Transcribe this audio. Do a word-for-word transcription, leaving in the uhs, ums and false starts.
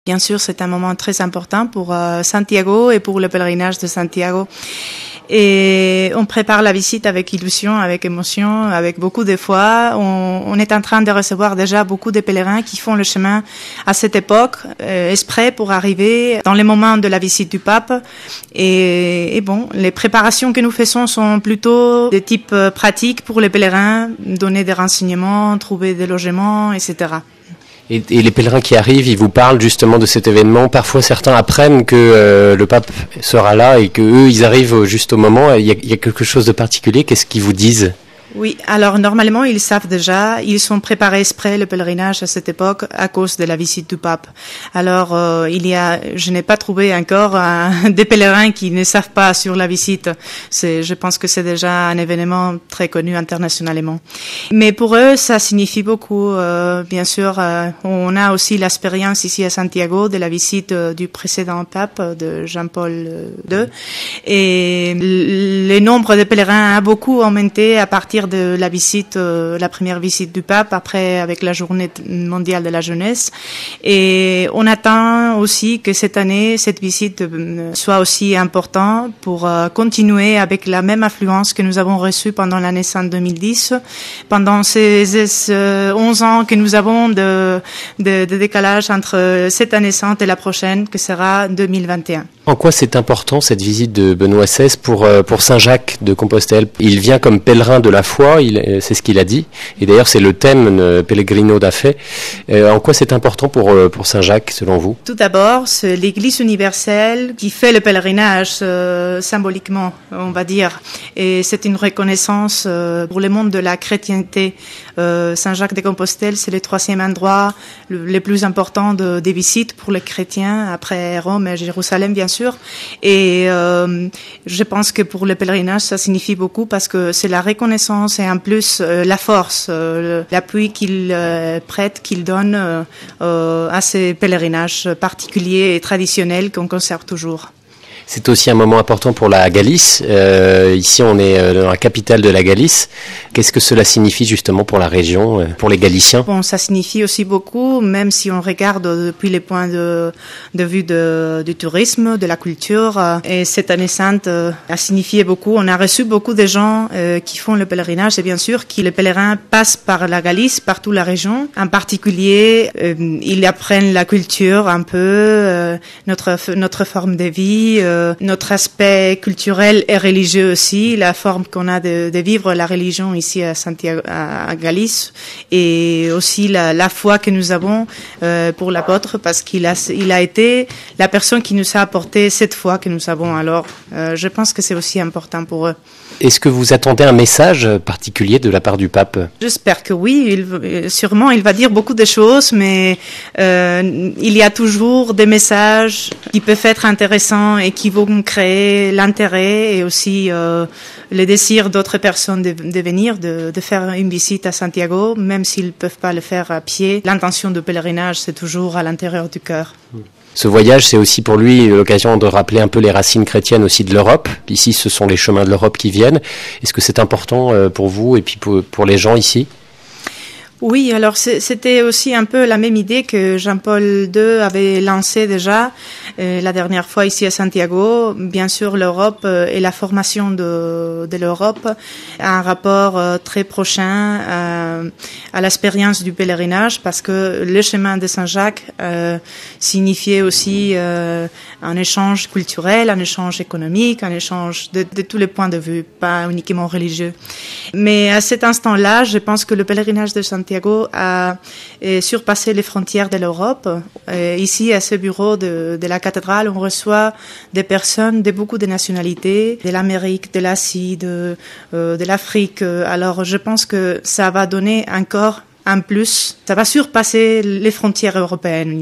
Bien sûr, c'est un moment très important pour euh, Santiago et pour le pèlerinage de Santiago. Et on prépare la visite avec illusion, avec émotion, avec beaucoup de foi. On, on est en train de recevoir déjà beaucoup de pèlerins qui font le chemin à cette époque, euh, exprès pour arriver dans les moments de la visite du pape. Et, et bon, les préparations que nous faisons sont plutôt de type euh, pratique pour les pèlerins, donner des renseignements, trouver des logements, et cetera. Et, et les pèlerins qui arrivent, ils vous parlent justement de cet événement. Parfois, certains apprennent que euh, le pape sera là et que eux, ils arrivent juste au moment. Il y a, il y a quelque chose de particulier. Qu'est-ce qu'ils vous disent ? Oui, alors normalement ils savent déjà, ils sont préparés exprès le pèlerinage à cette époque à cause de la visite du pape. Alors euh, il y a, je n'ai pas trouvé encore un, des pèlerins qui ne savent pas sur la visite. C'est, je pense que c'est déjà un événement très connu internationalement. Mais pour eux ça signifie beaucoup. Euh, bien sûr, euh, on a aussi l'expérience ici à Santiago de la visite euh, du précédent pape de Jean-Paul deux, et le nombre de pèlerins a beaucoup augmenté à partir de la visite, euh, la première visite du pape, après avec la journée mondiale de la jeunesse. Et on attend aussi que cette année, cette visite euh, soit aussi importante pour euh, continuer avec la même affluence que nous avons reçue pendant la naissance deux mille dix, pendant ces, ces euh, onze ans que nous avons de, de, de décalage entre cette année naissante et la prochaine, que sera deux mille vingt et un. En quoi c'est important cette visite de Benoît seize pour, pour Saint Jacques de Compostelle ? Il vient comme pèlerin de la foi, il, c'est ce qu'il a dit, et d'ailleurs c'est le thème Pellegrino da Fe. En quoi c'est important pour, pour Saint Jacques selon vous ? Tout d'abord, c'est l'Église universelle qui fait le pèlerinage euh, symboliquement, on va dire, et c'est une reconnaissance euh, pour le monde de la chrétienté. Euh, Saint Jacques de Compostelle, c'est le troisième endroit le, le plus important de, des visites pour les chrétiens, après Rome et Jérusalem bien sûr. Et euh, je pense que pour le pèlerinage, ça signifie beaucoup parce que c'est la reconnaissance et en plus euh, la force, euh, l'appui qu'il euh, prête, qu'il donne euh, euh, à ces pèlerinages particuliers et traditionnels qu'on conserve toujours. C'est aussi un moment important pour la Galice. Euh, ici, on est dans la capitale de la Galice. Qu'est-ce que cela signifie justement pour la région, pour les Galiciens ? Bon, ça signifie aussi beaucoup, même si on regarde depuis les points de, de vue de, du tourisme, de la culture. Et cette année sainte a signifié beaucoup. On a reçu beaucoup de gens euh, qui font le pèlerinage et bien sûr que les pèlerins passent par la Galice, par toute la région. En particulier, euh, ils apprennent la culture un peu, euh, notre, notre forme de vie, euh, notre aspect culturel et religieux aussi, la forme qu'on a de, de vivre la religion ici à Santiago, à Galice, et aussi la, la foi que nous avons euh, pour l'apôtre, parce qu'il a, il a été la personne qui nous a apporté cette foi que nous avons. Alors, euh, je pense que c'est aussi important pour eux. Est-ce que vous attendez un message particulier de la part du pape ? J'espère que oui. Il, sûrement, il va dire beaucoup de choses, mais euh, il y a toujours des messages qui peuvent être intéressants et qui vont créer l'intérêt et aussi euh, le désir d'autres personnes de, de venir, de, de faire une visite à Santiago, même s'ils ne peuvent pas le faire à pied. L'intention de pèlerinage, c'est toujours à l'intérieur du cœur. Ce voyage, c'est aussi pour lui l'occasion de rappeler un peu les racines chrétiennes aussi de l'Europe. Ici, ce sont les chemins de l'Europe qui viennent. Est-ce que c'est important pour vous et puis pour, pour les gens ici ? Oui, alors c'était aussi un peu la même idée que Jean-Paul deux avait lancée déjà euh, la dernière fois ici à Santiago. Bien sûr, l'Europe euh, et la formation de, de l'Europe a un rapport euh, très prochain euh, à l'expérience du pèlerinage, parce que le chemin de Saint-Jacques euh, signifiait aussi euh, un échange culturel, un échange économique, un échange de, de tous les points de vue, pas uniquement religieux. Mais à cet instant-là, je pense que le pèlerinage de Santiago Santiago a surpassé les frontières de l'Europe. Et ici, à ce bureau de, de la cathédrale, on reçoit des personnes de beaucoup de nationalités, de l'Amérique, de l'Asie, de, euh, de l'Afrique. Alors, je pense que ça va donner encore un plus, ça va surpasser les frontières européennes.